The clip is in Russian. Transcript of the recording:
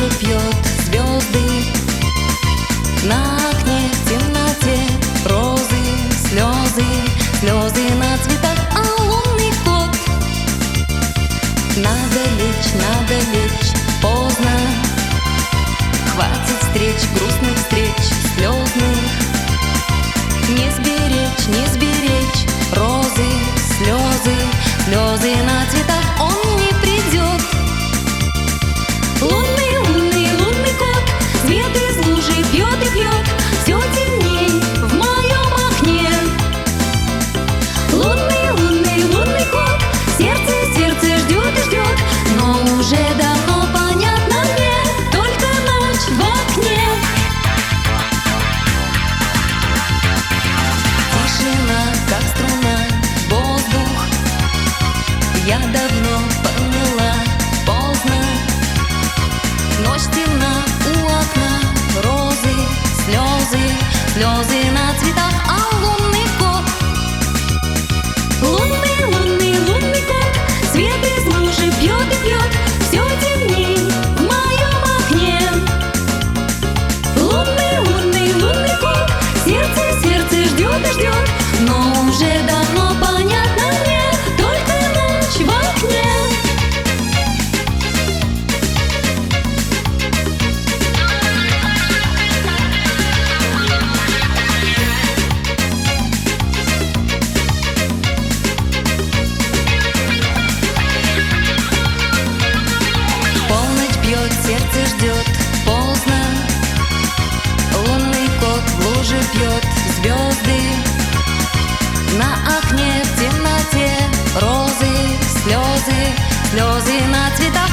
луже пьет звезды. На окне в темноте розы, слезы, слезы на цветах, а лунный кот. Надо лечь, поздно. Хватит встреч, грустных встреч, слезных. Не сберечь, не сберечь розы, слезы, слезы на цветах, он не придет. Лунный, лунный, лунный кот свет из лужи пьет и пьет, все темней в моем окне. Лунный, лунный, лунный кот, сердце, сердце ждет и ждет, но уже давно понятно мне, только ночь в окне. Тишина, как струна, воздух, я давно поняла, поздно. Ночь темна у окна, розы, слезы, слезы на цветах, а лунный кот. Лунный, лунный, лунный кот свет из лужи пьет и пьет, все темней в моем окне. Лунный, лунный, лунный кот, сердце, сердце ждет и ждет, но уже давно понятно мне, только ночь в окне. Полночь бьет, сердце ждет, поздно. Лунный кот в луже пьет звезды. На окне в темноте розы, слезы, слезы на цветах.